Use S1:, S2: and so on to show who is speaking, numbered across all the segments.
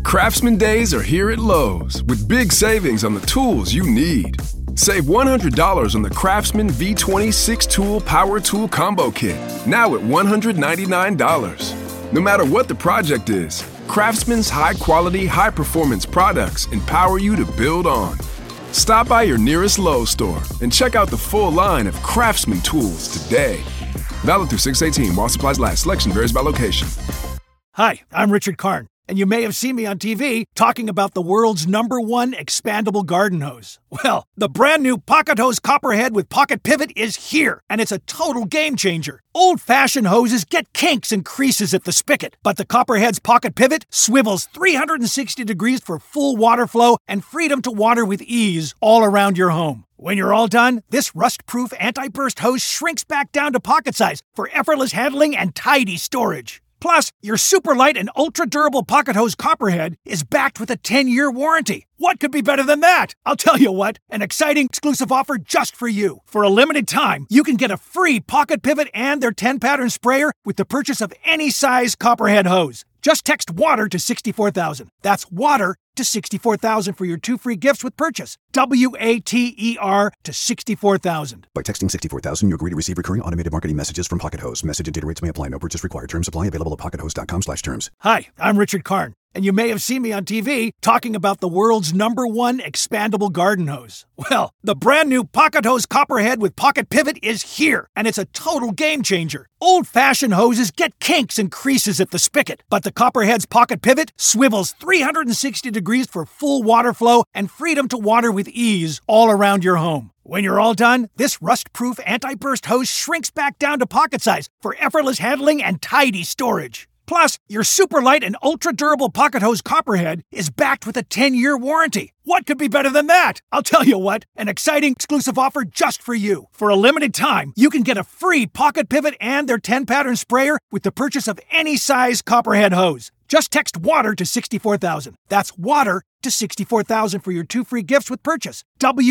S1: Craftsman Days are here at Lowe's with big savings on the tools you need. Save $100 on the Craftsman V20 6-Tool Power Tool Combo Kit, now at $199. No matter what the project is, Craftsman's high-quality, high-performance products empower you to build on. Stop by your nearest Lowe's store and check out the full line of Craftsman tools today. Valid through 6/18 while supplies last. Selection varies by location.
S2: Hi, I'm Richard Karn, and you may have seen me on TV talking about the world's #1 expandable garden hose. Well, the brand new Pocket Hose Copperhead with Pocket Pivot is here, and it's a total game changer. Old-fashioned hoses get kinks and creases at the spigot, but the Copperhead's Pocket Pivot swivels 360 degrees for full water flow and freedom to water with ease all around your home. When you're all done, this rust-proof anti-burst hose shrinks back down to pocket size for effortless handling and tidy storage. Plus, your super light and ultra-durable Pocket Hose Copperhead is backed with a 10-year warranty. What could be better than that? I'll tell you what, an exciting exclusive offer just for you. For a limited time, you can get a free Pocket Pivot and their 10-pattern sprayer with the purchase of any size Copperhead hose. Just text WATER to 64,000. That's WATER to 64,000 for your 2 free gifts with purchase. WATER to 64,000.
S3: By texting 64,000, you agree to receive recurring automated marketing messages from Pocket Hose. Message and data rates may apply. No purchase required. Terms apply. Available at pockethose.com/terms.
S2: Hi, I'm Richard Karn, and you may have seen me on TV talking about the world's #1 expandable garden hose. Well, the brand new Pocket Hose Copperhead with Pocket Pivot is here, and it's a total game changer. Old-fashioned hoses get kinks and creases at the spigot, but the Copperhead's Pocket Pivot swivels 360 degrees for full water flow and freedom to water with ease all around your home. When you're all done, this rust-proof anti-burst hose shrinks back down to pocket size for effortless handling and tidy storage. Plus, your super light and ultra-durable Pocket Hose Copperhead is backed with a 10-year warranty. What could be better than that? I'll tell you what, an exciting exclusive offer just for you. For a limited time, you can get a free Pocket Pivot and their 10-pattern sprayer with the purchase of any size Copperhead hose. Just text WATER to 64,000. That's WATER to 64,000 for your 2 free gifts with purchase.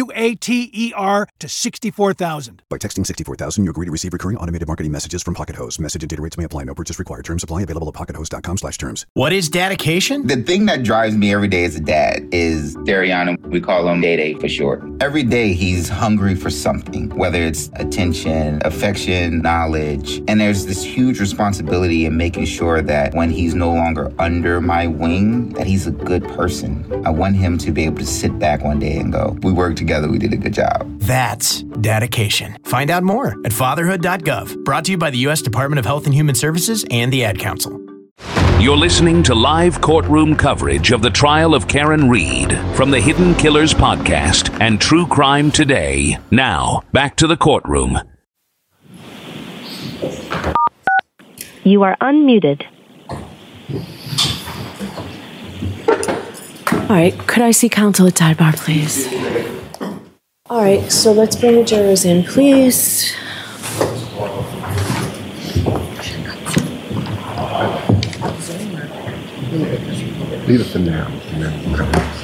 S2: WATER to 64,000.
S3: By texting 64,000, you agree to receive recurring automated marketing messages from Pocket Hose. Message and data rates may apply. No purchase required. Terms apply. Available at pockethose.com/terms.
S4: What is dedication?
S5: The thing that drives me every day as a dad is Dariana. We call him Day Day for short. Every day he's hungry for something, whether it's attention, affection, knowledge. And there's this huge responsibility in making sure that when he's no longer under my wing, that he's a good person. I want him to be able to sit back one day and go, we worked together, we did a good job.
S4: That's dedication. Find out more at fatherhood.gov. Brought to you by the U.S. Department of Health and Human Services and the Ad Council.
S6: You're listening to live courtroom coverage of the trial of Karen Read from the Hidden Killers podcast and True Crime Today. Now, back to the courtroom.
S7: You are unmuted.
S8: All right, could I see counsel at sidebar, please? All right, so let's bring the jurors in, please.
S9: Leave it for now, and then we'll come in.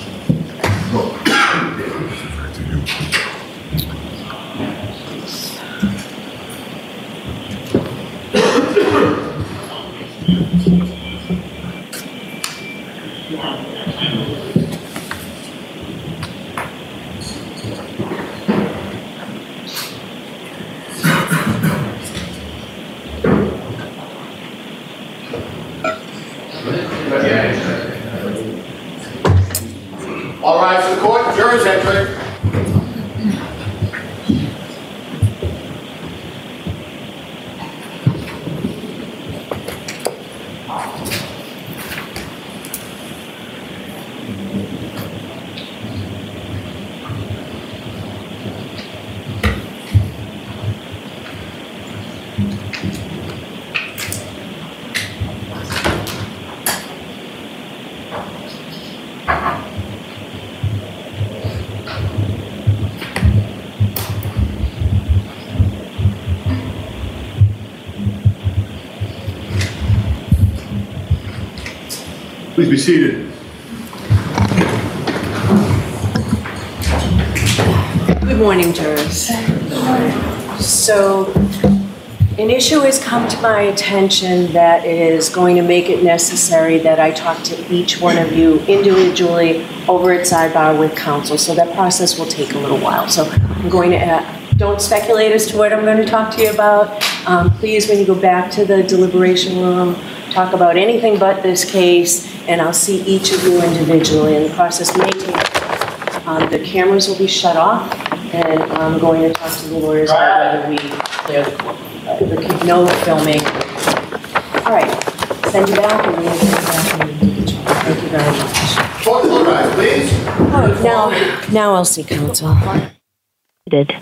S10: All right, so court, jurors enter.
S9: Please be seated.
S8: Good morning, jurors. So, An issue has come to my attention that is going to make it necessary that I talk to each one of you individually over at sidebar with counsel. So that process will take a little while. So I'm going to, don't speculate as to what I'm going to talk to you about. Please, when you go back to the deliberation room, talk about anything but this case, and I'll see each of you individually. And the process may take, the cameras will be shut off, and I'm going to talk to the lawyers about whether we clear the court. No filming. All right, send you back and we'll get back in individual. Thank you very much.
S10: Talk to the guys, please.
S8: All right, now I'll see counsel.
S7: Did.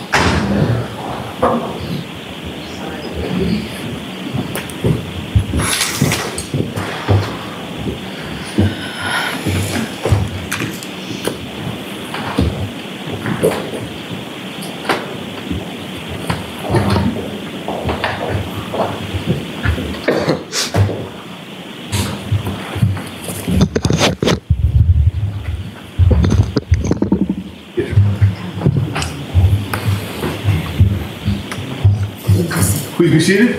S9: Please be seated.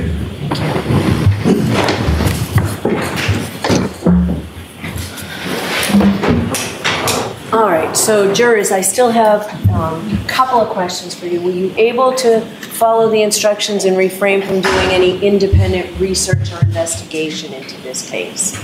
S8: All right, so jurors, I still have a couple of questions for you. Were you able to follow the instructions and refrain from doing any independent research or investigation into this case?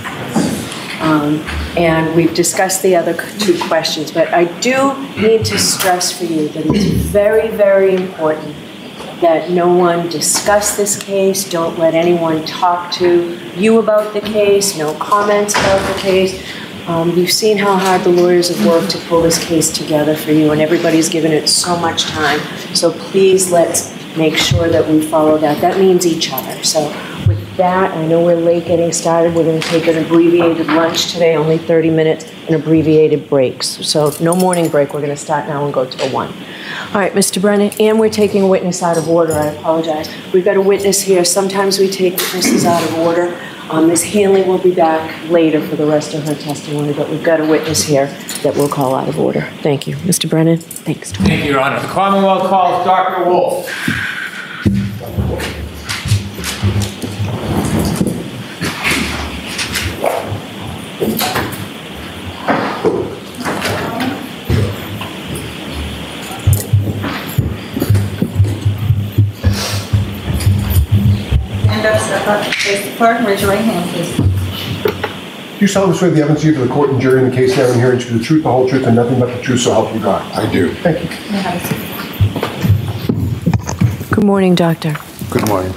S8: And we've discussed the other two questions, but I do need to stress for you that it's very, very important that no one discuss this case. Don't let anyone talk to you about the case. No comments about the case. You've seen how hard the lawyers have worked to pull this case together for you, and everybody's given it so much time. So please, let's make sure that we follow that. That means each other. So with that, I know we're late getting started. We're going to take an abbreviated lunch today, only 30 minutes, and abbreviated breaks. So no morning break. We're going to start now and go till 1. All right, Mr. Brennan, and we're taking a witness out of order. I apologize. We've got a witness here. Sometimes we take witnesses out of order. Ms. Hanley will be back later for the rest of her testimony, but we've got a witness here that we'll call out of order. Thank you. Mr. Brennan? Thanks.
S11: Thank you, Your Honor. The Commonwealth calls Dr. Wolf.
S12: Stand up, step up, face the clerk, and raise your right hand, please.
S9: Do you solemnly swear the evidence you give to the court and jury in the case now and hearing to the truth, the whole truth, and nothing but the truth, so help you God?
S13: I do.
S9: Thank you.
S8: Good morning, Doctor.
S13: Good morning.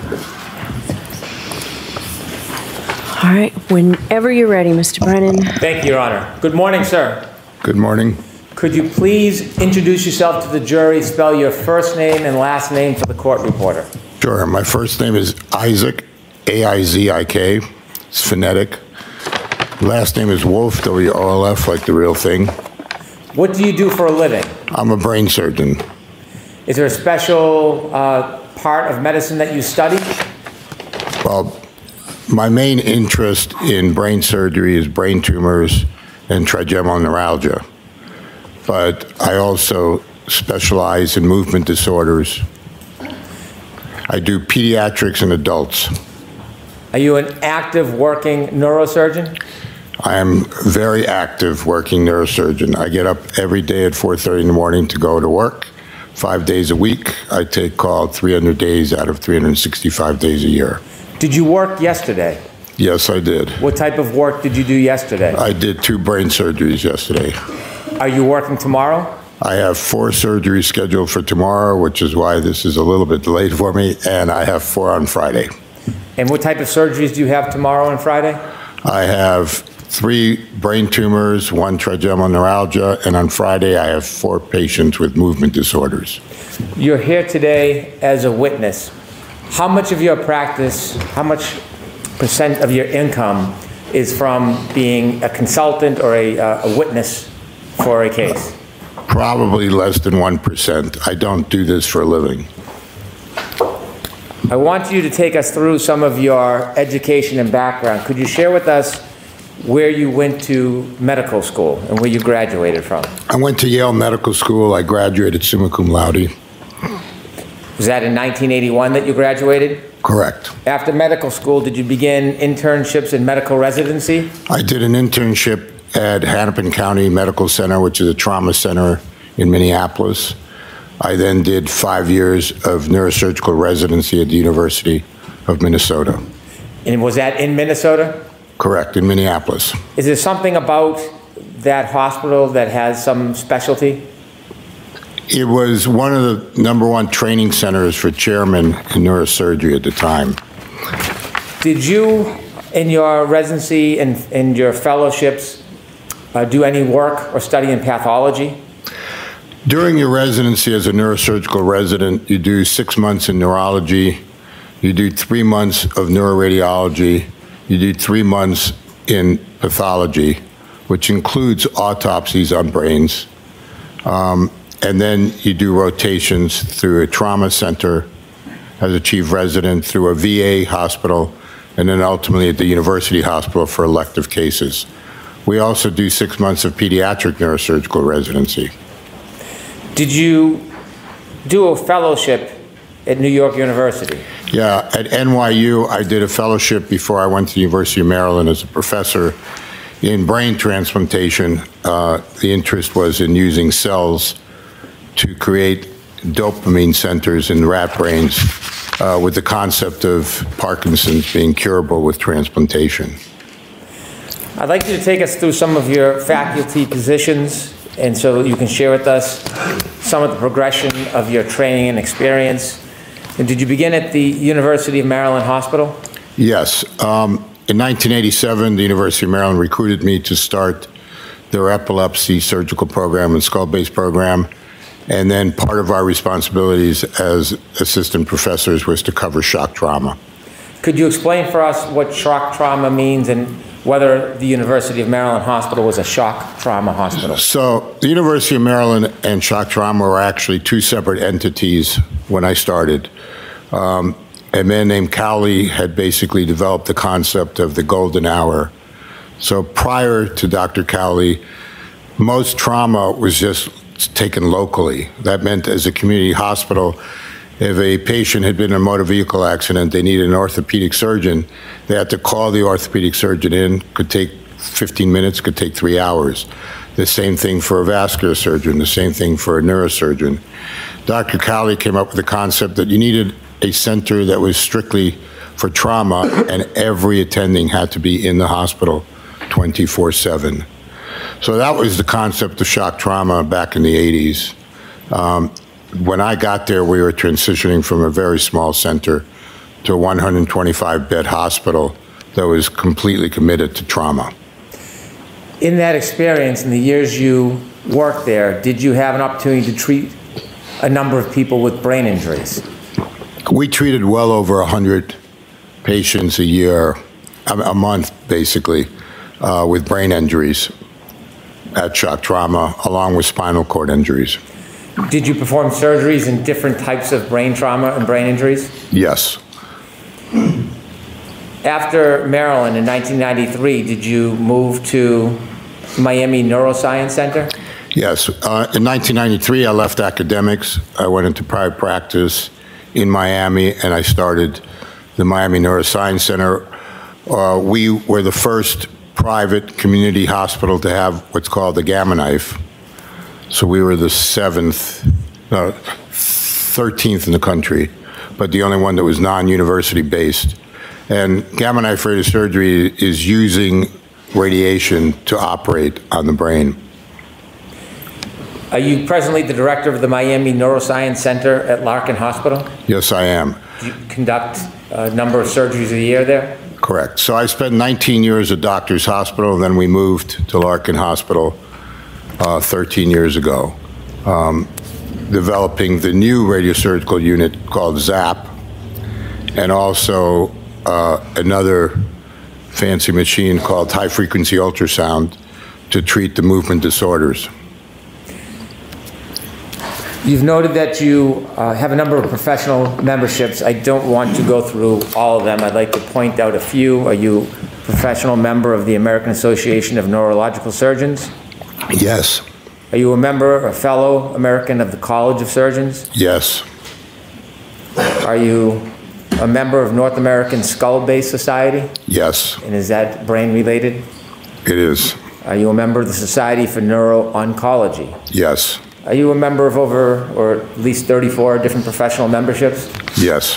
S8: All right, whenever you're ready, Mr. Brennan.
S11: Thank you, Your Honor. Good morning, sir.
S13: Good morning.
S11: Could you please introduce yourself to the jury, spell your first name and last name for the court reporter?
S13: Sure. My first name is Isaac, A-I-Z-I-K. It's phonetic. Last name is Wolf, W-O-L-F, like the real thing.
S11: What do you do for a living?
S13: I'm a brain surgeon.
S11: Is there a special part of medicine that you study?
S13: Well, my main interest in brain surgery is brain tumors and trigeminal neuralgia. But I also specialize in movement disorders. I do pediatrics and adults.
S11: Are you an active working neurosurgeon?
S13: I am very active working neurosurgeon. I get up every day at 4:30 in the morning to go to work, 5 days a week. I take call 300 days out of 365 days a year.
S11: Did you work yesterday?
S13: Yes, I did.
S11: What type of work did you do yesterday?
S13: I did 2 brain surgeries yesterday.
S11: Are you working tomorrow?
S13: I have 4 surgeries scheduled for tomorrow, which is why this is a little bit delayed for me, and I have 4 on Friday.
S11: And what type of surgeries do you have tomorrow and Friday?
S13: I have 3 brain tumors, 1 trigeminal neuralgia, and on Friday I have 4 patients with movement disorders.
S11: You're here today as a witness. How much of your practice, how much percent of your income is from being a consultant or a witness for a case?
S13: Probably less than 1%. I don't do this for a living.
S11: I want you to take us through some of your education and background. Could you share with us where you went to medical school and where you graduated from?
S13: I went to Yale Medical School. I graduated summa cum laude.
S11: Was that in 1981 that you graduated?
S13: Correct.
S11: After medical school, did you begin internships in medical residency?
S13: I did an internship at Hennepin County Medical Center, which is a trauma center in Minneapolis. I then did 5 years of neurosurgical residency at the University of Minnesota.
S11: And was that in Minnesota?
S13: Correct, in Minneapolis.
S11: Is there something about that hospital that has some specialty?
S13: It was one of the #1 training centers for chairmen in neurosurgery at the time.
S11: Did you, in your residency and in your fellowships, do any work or study in pathology?
S13: During your residency as a neurosurgical resident, you do 6 months in neurology, you do 3 months of neuroradiology, you do 3 months in pathology, which includes autopsies on brains. And then you do rotations through a trauma center as a chief resident, through a VA hospital, and then ultimately at the university hospital for elective cases. We also do 6 months of pediatric neurosurgical residency.
S11: Did you do a fellowship at New York University?
S13: Yeah, at NYU, I did a fellowship before I went to the University of Maryland as a professor in brain transplantation. The interest was in using cells to create dopamine centers in rat brains with the concept of Parkinson's being curable with transplantation.
S11: I'd like you to take us through some of your faculty positions, and so you can share with us some of the progression of your training and experience. And did you begin at the University of Maryland Hospital?
S13: Yes. In 1987, the University of Maryland recruited me to start their epilepsy surgical program and skull-based program. And then part of our responsibilities as assistant professors was to cover shock trauma.
S11: Could you explain for us what shock trauma means and whether the University of Maryland Hospital was a shock trauma hospital?
S13: So the University of Maryland and shock trauma were actually two separate entities when I started. A man named Cowley had basically developed the concept of the golden hour. So prior to Dr. Cowley, most trauma was just taken locally. That meant as a community hospital, if a patient had been in a motor vehicle accident, they needed an orthopedic surgeon, they had to call the orthopedic surgeon in. Could take 15 minutes, could take 3 hours. The same thing for a vascular surgeon, the same thing for a neurosurgeon. Dr. Cowley came up with the concept that you needed a center that was strictly for trauma, and every attending had to be in the hospital 24/7. So that was the concept of shock trauma back in the 80s. When I got there, we were transitioning from a very small center to a 125-bed hospital that was completely committed to trauma.
S11: In that experience, in the years you worked there, did you have an opportunity to treat a number of people with brain injuries?
S13: We treated well over 100 patients a year, a month basically, with brain injuries at shock trauma, along with spinal cord injuries.
S11: Did you perform surgeries in different types of brain trauma and brain injuries?
S13: Yes.
S11: After Maryland in 1993, did you move to Miami Neuroscience Center?
S13: Yes. In 1993, I left academics. I went into private practice in Miami, and I started the Miami Neuroscience Center. We were the first private community hospital to have what's called the Gamma Knife. So we were the 13th in the country, but the only one that was non-university based. And Gamma Knife radiosurgery is using radiation to operate on the brain.
S11: Are you presently the director of the Miami Neuroscience Center at Larkin Hospital?
S13: Yes, I am.
S11: Do you conduct a number of surgeries a year there?
S13: Correct. So I spent 19 years at Doctors Hospital, and then we moved to Larkin Hospital 13 years ago, developing the new radiosurgical unit called ZAP, and also another fancy machine called high-frequency ultrasound to treat the movement disorders.
S11: You've noted that you have a number of professional memberships. I don't want to go through all of them. I'd like to point out a few. Are you a professional member of the American Association of Neurological Surgeons?
S13: Yes.
S11: Are you a member or fellow American of the College of Surgeons?
S13: Yes.
S11: Are you a member of North American Skull Base Society?
S13: Yes.
S11: And is that brain related?
S13: It is.
S11: Are you a member of the Society for Neuro-Oncology?
S13: Yes.
S11: Are you a member of over, or at least 34 different professional memberships?
S13: Yes.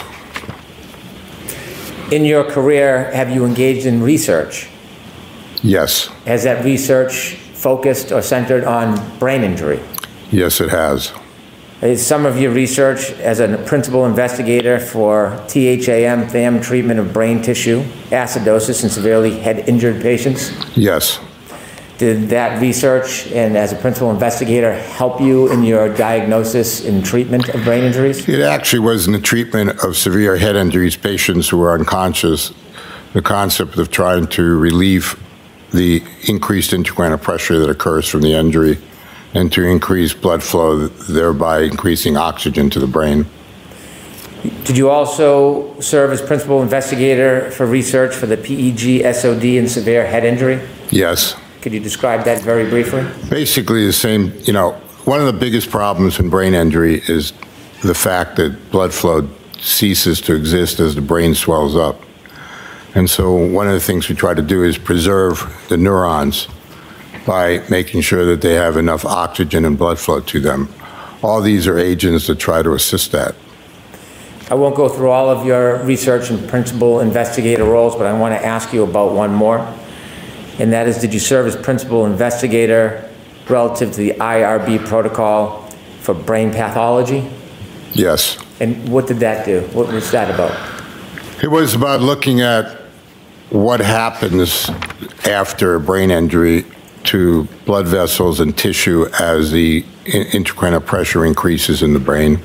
S11: In your career, have you engaged in research?
S13: Yes.
S11: Has that research focused or centered on brain injury?
S13: Yes, it has.
S11: Is some of your research as a principal investigator for THAM treatment of brain tissue, acidosis, and severely head-injured patients?
S13: Yes.
S11: Did that research and as a principal investigator help you in your diagnosis and treatment of brain injuries?
S13: It actually was in the treatment of severe head injuries, patients who were unconscious, the concept of trying to relieve the increased intracranial pressure that occurs from the injury and to increase blood flow, thereby increasing oxygen to the brain.
S11: Did you also serve as principal investigator for research for the PEG-SOD in severe head injury?
S13: Yes.
S11: Could you describe that very briefly?
S13: Basically the same, one of the biggest problems in brain injury is the fact that blood flow ceases to exist as the brain swells up. And so one of the things we try to do is preserve the neurons by making sure that they have enough oxygen and blood flow to them. All these are agents that try to assist that.
S11: I won't go through all of your research and principal investigator roles, but I want to ask you about one more. And that is, did you serve as principal investigator relative to the IRB protocol for brain pathology?
S13: Yes.
S11: And what did that do? What was that about?
S13: It was about looking at what happens after a brain injury to blood vessels and tissue as the intracranial pressure increases in the brain.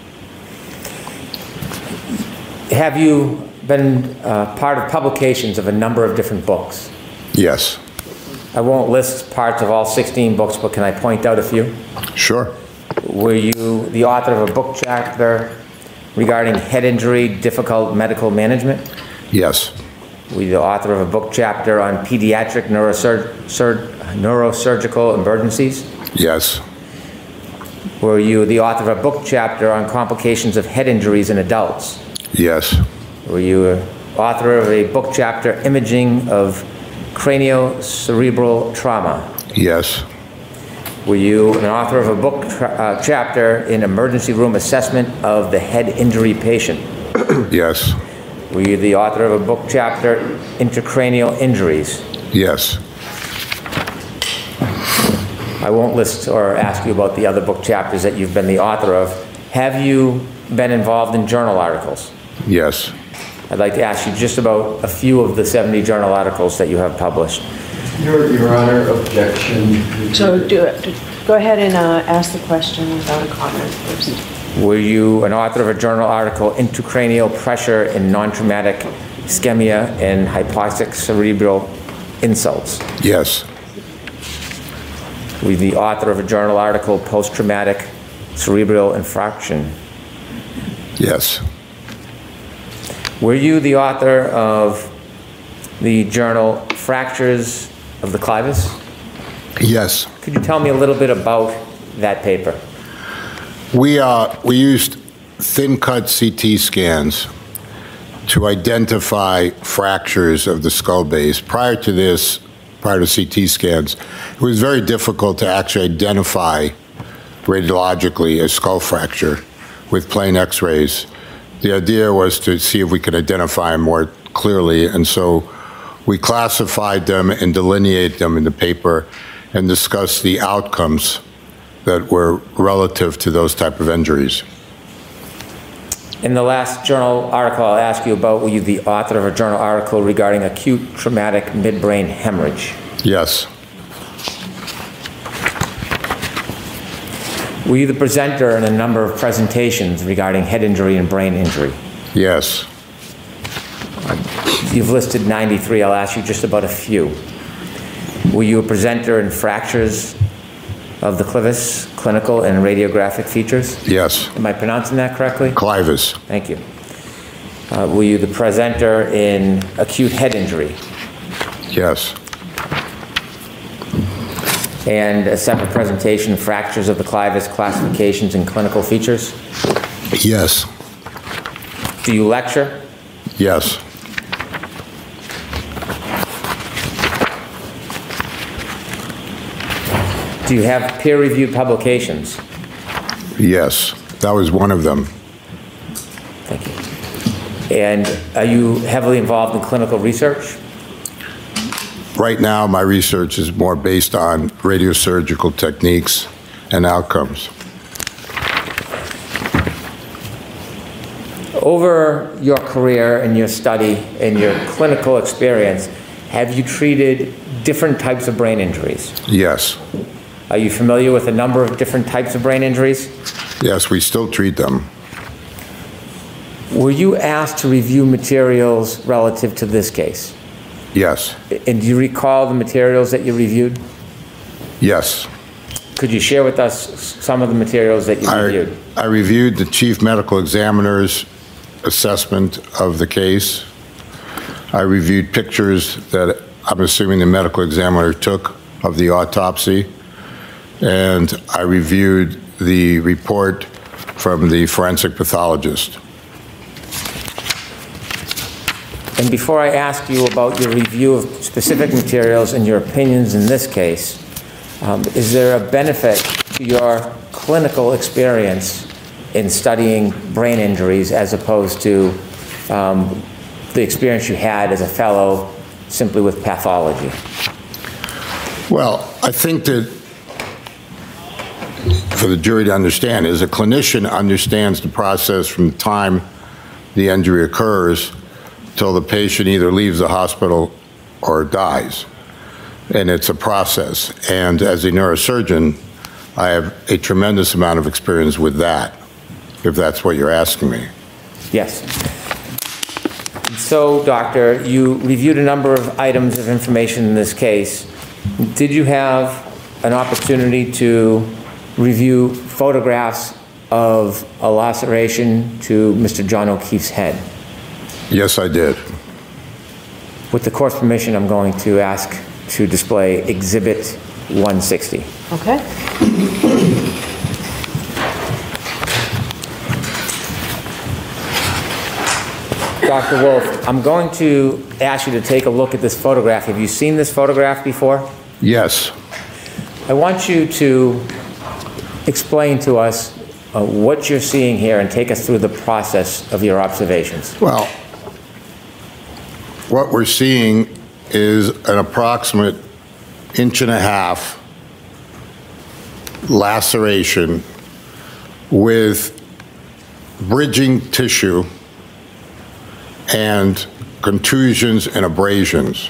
S11: Have you been part of publications of a number of different books?
S13: Yes.
S11: I won't list parts of all 16 books, but can I point out a few?
S13: Sure.
S11: Were you the author of a book chapter regarding head injury, difficult medical management?
S13: Yes.
S11: Were you the author of a book chapter on pediatric neurosurgical emergencies?
S13: Yes.
S11: Were you the author of a book chapter on complications of head injuries in adults?
S13: Yes.
S11: Were you an author of a book chapter, Imaging of Craniocerebral Trauma?
S13: Yes.
S11: Were you an author of a book chapter in Emergency Room Assessment of the Head Injury Patient?
S13: Yes.
S11: Were you the author of a book chapter, Intracranial Injuries?
S13: Yes.
S11: I won't list or ask you about the other book chapters that you've been the author of. Have you been involved in journal articles?
S13: Yes.
S11: I'd like to ask you just about a few of the 70 journal articles that you have published.
S14: Your Honor, objection.
S8: So go ahead and ask the question without a comment first.
S11: Were you an author of a journal article, Intracranial Pressure in Non-Traumatic Ischemia and Hypoxic Cerebral Insults?
S13: Yes.
S11: Were you the author of a journal article, Post-Traumatic Cerebral Infarction?
S13: Yes.
S11: Were you the author of the journal Fractures of the Clivus?
S13: Yes.
S11: Could you tell me a little bit about that paper?
S13: We used thin-cut CT scans to identify fractures of the skull base. Prior to CT scans, it was very difficult to actually identify radiologically a skull fracture with plain X-rays. The idea was to see if we could identify them more clearly, and so we classified them and delineated them in the paper and discussed the outcomes that were relative to those type of injuries.
S11: In the last journal article I'll ask you about, were you the author of a journal article regarding acute traumatic midbrain hemorrhage?
S13: Yes.
S11: Were you the presenter in a number of presentations regarding head injury and brain injury?
S13: Yes.
S11: You've listed 93. I'll ask you just about a few. Were you a presenter in fractures of the clivus, clinical and radiographic features?
S13: Yes.
S11: Am I pronouncing that correctly?
S13: Clivus.
S11: Thank you. Were you the presenter in acute head injury?
S13: Yes.
S11: And a separate presentation, fractures of the clivus, classifications and clinical features?
S13: Yes.
S11: Do you lecture?
S13: Yes.
S11: Do you have peer-reviewed publications?
S13: Yes, that was one of them.
S11: Thank you. And are you heavily involved in clinical research?
S13: Right now, my research is more based on radiosurgical techniques and outcomes.
S11: Over your career and your study and your clinical experience, have you treated different types of brain injuries?
S13: Yes.
S11: Are you familiar with a number of different types of brain injuries?
S13: Yes, we still treat them.
S11: Were you asked to review materials relative to this case?
S13: Yes.
S11: And do you recall the materials that you reviewed?
S13: Yes.
S11: Could you share with us some of the materials that you reviewed?
S13: I reviewed the chief medical examiner's assessment of the case. I reviewed pictures that I'm assuming the medical examiner took of the autopsy. And I reviewed the report from the forensic pathologist.
S11: And before I ask you about your review of specific materials and your opinions in this case, is there a benefit to your clinical experience in studying brain injuries as opposed to the experience you had as a fellow simply with pathology?
S13: Well, I think that for the jury to understand is a clinician understands the process from the time the injury occurs till the patient either leaves the hospital or dies. And it's a process. And as a neurosurgeon, I have a tremendous amount of experience with that, if that's what you're asking me.
S11: Yes. So, doctor, you reviewed a number of items of information in this case. Did you have an opportunity to review photographs of a laceration to Mr. John O'Keefe's head?
S13: Yes, I did.
S11: With the court's permission, I'm going to ask to display Exhibit 160.
S8: Okay.
S11: Dr. Wolf, I'm going to ask you to take a look at this photograph. Have you seen this photograph before?
S13: Yes.
S11: I want you to explain to us what you're seeing here and take us through the process of your observations.
S13: Well, what we're seeing is an approximate 1.5 inch laceration with bridging tissue and contusions and abrasions.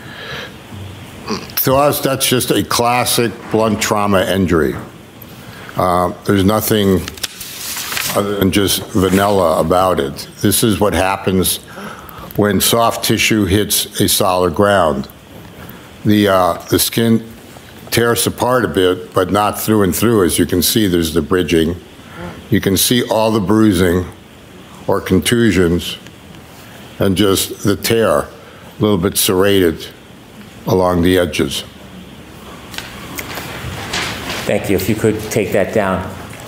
S13: To us, that's just a classic blunt trauma injury. There's nothing other than just vanilla about it. This is what happens when soft tissue hits a solid ground. The skin tears apart a bit, but not through and through. As you can see, there's the bridging. You can see all the bruising or contusions and just the tear, a little bit serrated along the edges.
S11: Thank you. If you could take that down.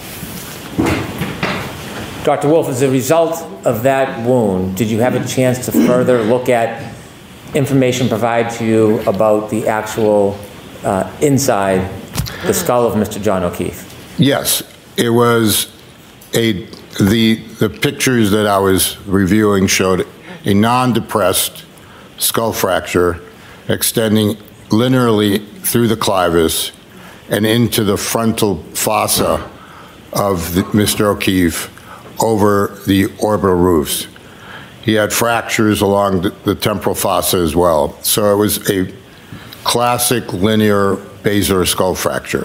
S11: Dr. Wolf, as a result of that wound, did you have a chance to further look at information provided to you about the actual inside the skull of Mr. John O'Keefe?
S13: Yes, it was the pictures that I was reviewing showed a non-depressed skull fracture extending linearly through the clivus and into the frontal fossa of Mr. O'Keefe over the orbital roofs. He had fractures along the temporal fossa as well. So it was a classic linear basilar skull fracture.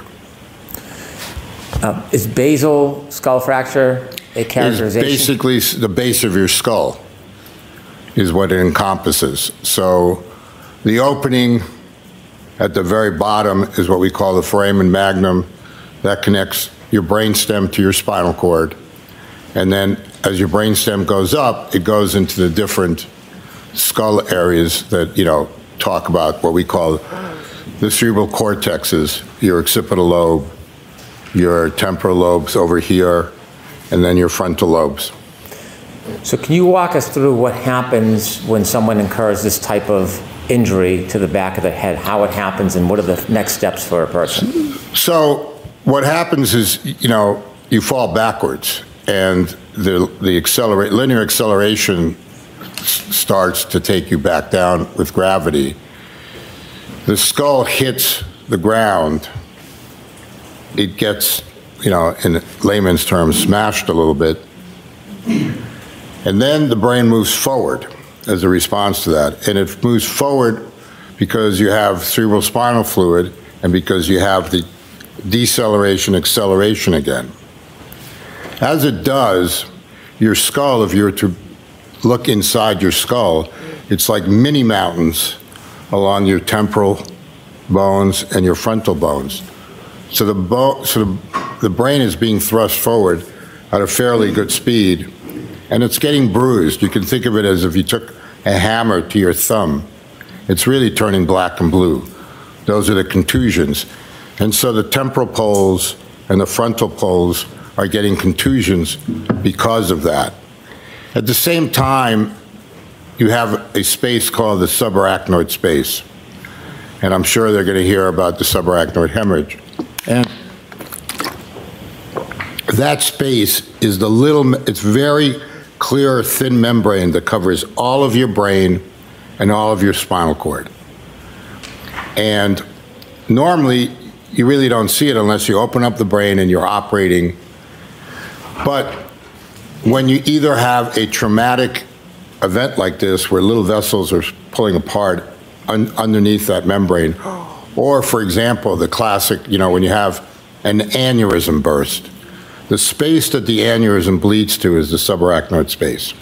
S11: Is basal skull fracture a characterization?
S13: It's basically the base of your skull is what it encompasses. So the opening at the very bottom is what we call the foramen magnum. That connects your brainstem to your spinal cord. And then as your brainstem goes up, it goes into the different skull areas that, talk about what we call the cerebral cortexes, your occipital lobe, your temporal lobes over here, and then your frontal lobes.
S11: So can you walk us through what happens when someone incurs this type of injury to the back of the head, how it happens, and what are the next steps for a person?
S13: So what happens is, you fall backwards, and the linear acceleration starts to take you back down with gravity. The skull hits the ground. It gets, in layman's terms, smashed a little bit. And then the brain moves forward as a response to that. And it moves forward because you have cerebrospinal fluid and because you have the deceleration, acceleration again. As it does, your skull, if you were to look inside your skull, it's like mini mountains along your temporal bones and your frontal bones. So the brain is being thrust forward at a fairly good speed, and it's getting bruised. You can think of it as if you took a hammer to your thumb. It's really turning black and blue. Those are the contusions. And so the temporal poles and the frontal poles are getting contusions because of that. At the same time, you have a space called the subarachnoid space. And I'm sure they're going to hear about the subarachnoid hemorrhage. And that space is it's very clear, thin membrane that covers all of your brain and all of your spinal cord. And normally, you really don't see it unless you open up the brain and you're operating. But when you either have a traumatic event like this, where little vessels are pulling apart underneath that membrane, or, for example, the classic, when you have an aneurysm burst, the space that the aneurysm bleeds to is the subarachnoid space.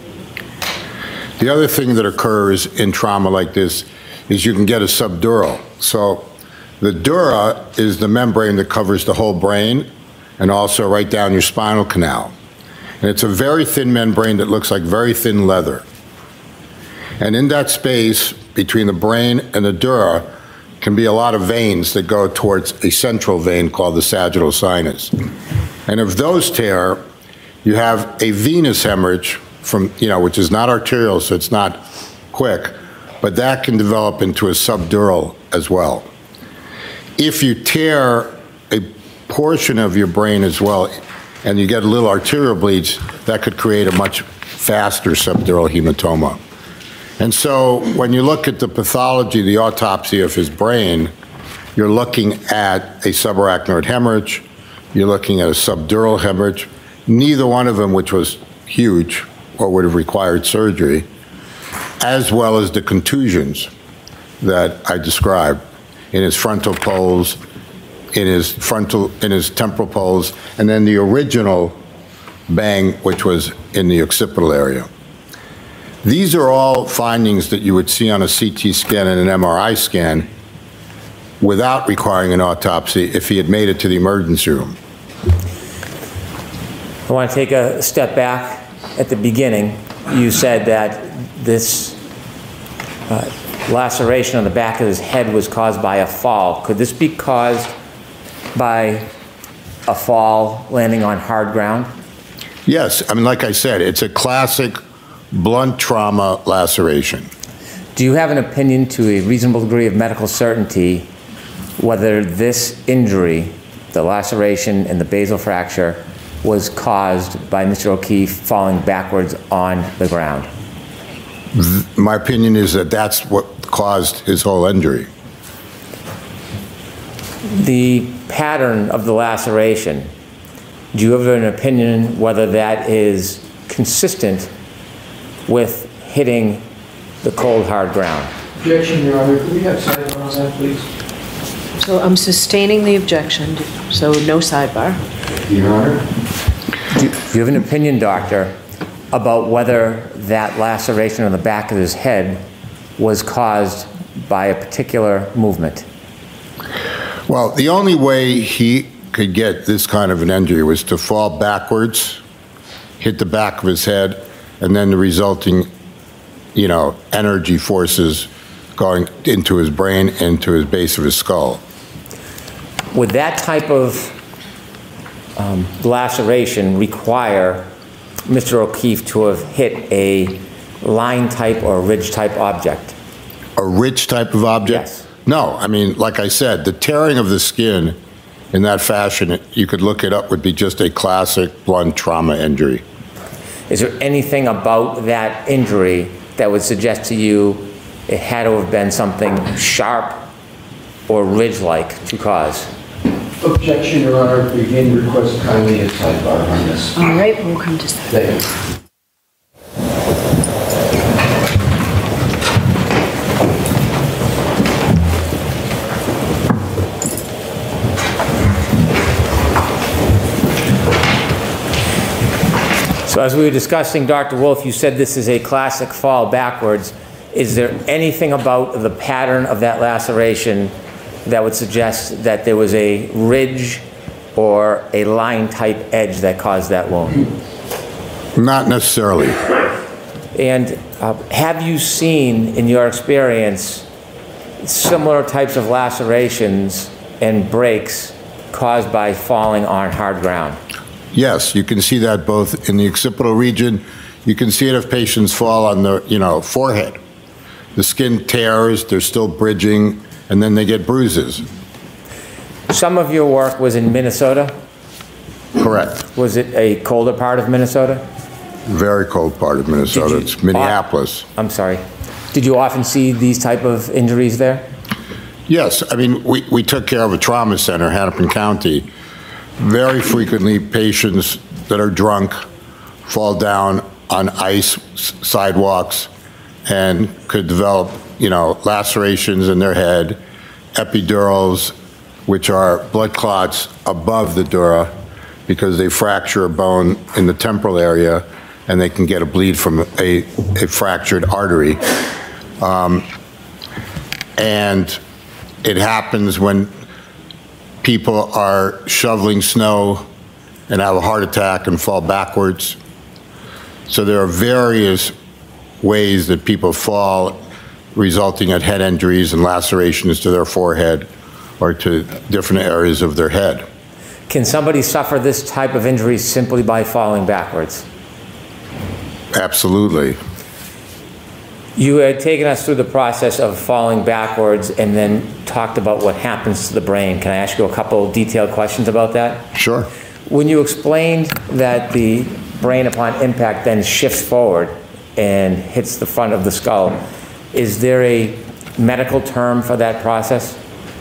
S13: The other thing that occurs in trauma like this is you can get a subdural. So the dura is the membrane that covers the whole brain and also right down your spinal canal. And it's a very thin membrane that looks like very thin leather. And in that space between the brain and the dura can be a lot of veins that go towards a central vein called the sagittal sinus. And if those tear, you have a venous hemorrhage from, which is not arterial, so it's not quick, but that can develop into a subdural as well. If you tear a portion of your brain as well, and you get a little arterial bleeds, that could create a much faster subdural hematoma. And so when you look at the pathology, the autopsy of his brain, you're looking at a subarachnoid hemorrhage, you're looking at a subdural hemorrhage, neither one of them which was huge or would have required surgery, as well as the contusions that I described in his frontal poles, in his temporal poles, and then the original bang, which was in the occipital area. These are all findings that you would see on a CT scan and an MRI scan without requiring an autopsy if he had made it to the emergency room.
S11: I want to take a step back. At the beginning, you said that this laceration on the back of his head was caused by a fall. Could this be caused by a fall landing on hard ground?
S13: Yes. Like I said, it's a classic blunt trauma laceration.
S11: Do you have an opinion to a reasonable degree of medical certainty whether this injury, the laceration and the basal fracture, was caused by Mr. O'Keefe falling backwards on the ground?
S13: My opinion is that that's what caused his whole injury.
S11: The pattern of the laceration, do you have an opinion whether that is consistent with hitting the cold, hard ground?
S14: Objection, Your Honor. Could we have sidebar on that, please?
S8: So I'm sustaining the objection, so no sidebar.
S14: Your Honor.
S11: Do you have an opinion, doctor, about whether that laceration on the back of his head was caused by a particular movement?
S13: Well, the only way he could get this kind of an injury was to fall backwards, hit the back of his head, and then the resulting, energy forces going into his brain, into his base of his skull.
S11: Would that type of laceration require Mr. O'Keefe to have hit a line type or ridge type object?
S13: A ridge type of object?
S11: Yes.
S13: No, I mean, like I said, the tearing of the skin in that fashion, you could look it up, would be just a classic blunt trauma injury.
S11: Is there anything about that injury that would suggest to you it had to have been something sharp or ridge-like to cause?
S14: Objection, Your Honor. Begin request kindly a sidebar on this.
S8: All right, we'll come to that.
S14: Thank you.
S11: So as we were discussing, Dr. Wolf, you said this is a classic fall backwards. Is there anything about the pattern of that laceration that would suggest that there was a ridge or a line type edge that caused that wound?
S13: Not necessarily.
S11: And have you seen, in your experience, similar types of lacerations and breaks caused by falling on hard ground?
S13: Yes, you can see that both in the occipital region. You can see it if patients fall on the, forehead. The skin tears, they're still bridging, and then they get bruises.
S11: Some of your work was in Minnesota?
S13: Correct.
S11: Was it a colder part of Minnesota?
S13: Very cold part of Minnesota. It's Minneapolis.
S11: I'm sorry. Did you often see these type of injuries there?
S13: Yes. I mean, we took care of a trauma center, Hennepin County. Very frequently, patients that are drunk fall down on ice sidewalks and could develop, lacerations in their head, epidurals, which are blood clots above the dura because they fracture a bone in the temporal area and they can get a bleed from a fractured artery. And it happens when people are shoveling snow and have a heart attack and fall backwards. So there are various ways that people fall, resulting in head injuries and lacerations to their forehead or to different areas of their head.
S11: Can somebody suffer this type of injury simply by falling backwards?
S13: Absolutely.
S11: You had taken us through the process of falling backwards and then talked about what happens to the brain. Can I ask you a couple detailed questions about that?
S13: Sure.
S11: When you explained that the brain upon impact then shifts forward and hits the front of the skull, is there a medical term for that process?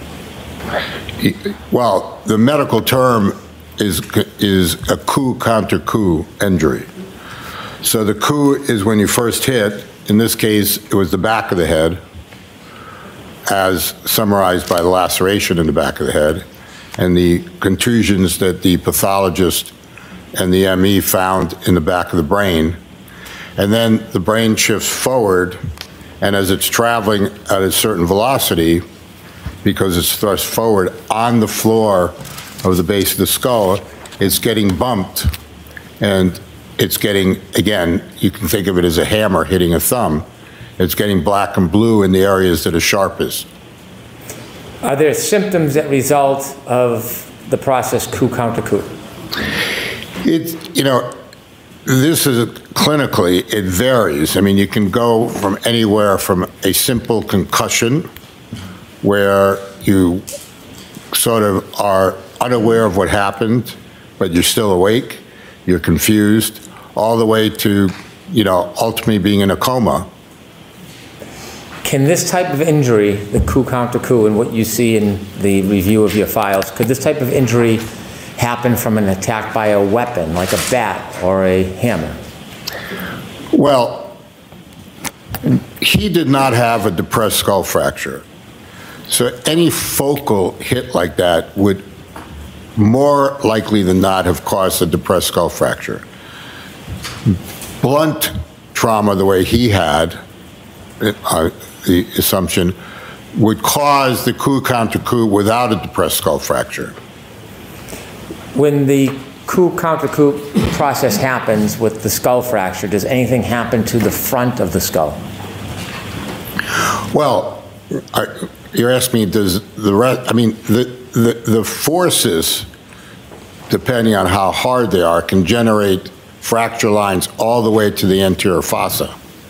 S13: Well, the medical term is a coup contre coup injury. So the coup is when you first hit. In this case, it was the back of the head, as summarized by the laceration in the back of the head, and the contusions that the pathologist and the ME found in the back of the brain. And then the brain shifts forward, and as it's traveling at a certain velocity, because it's thrust forward on the floor of the base of the skull, it's getting bumped, and it's getting, again, you can think of it as a hammer hitting a thumb. It's getting black and blue in the areas that are sharpest.
S11: Are there symptoms that result of the process coup contre coup?
S13: This is clinically, it varies. I mean, you can go from anywhere from a simple concussion where you sort of are unaware of what happened, but you're still awake, you're confused, all the way to, ultimately being in a coma.
S11: Can this type of injury, the coup contre coup, and what you see in the review of your files, could this type of injury happen from an attack by a weapon, like a bat or a hammer?
S13: Well, he did not have a depressed skull fracture. So any focal hit like that would more likely than not have caused a depressed skull fracture. Blunt trauma, the way he had, the assumption, would cause the coup contre coup without a depressed skull fracture.
S11: When the coup contre coup process happens with the skull fracture, does anything happen to the front of the skull?
S13: Well, you're asking me, does the rest, the forces, depending on how hard they are, can generate fracture lines all the way to the anterior fossa.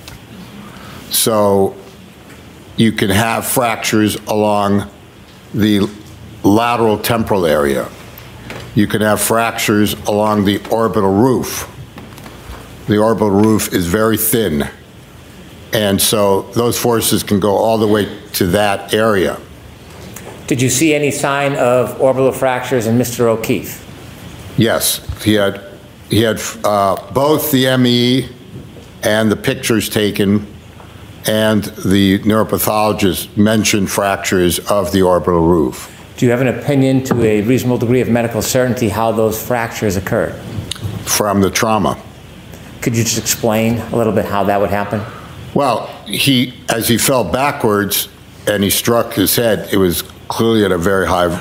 S13: So you can have fractures along the lateral temporal area. You can have fractures along the orbital roof. The orbital roof is very thin, and so those forces can go all the way to that area.
S11: Did you see any sign of orbital fractures in Mr. O'Keefe?
S13: Yes, he had both the ME and the pictures taken, and the neuropathologist mentioned fractures of the orbital roof.
S11: Do you have an opinion to a reasonable degree of medical certainty how those fractures occurred?
S13: From the trauma.
S11: Could you just explain a little bit how that would happen?
S13: Well, as he fell backwards and he struck his head, it was clearly at a very high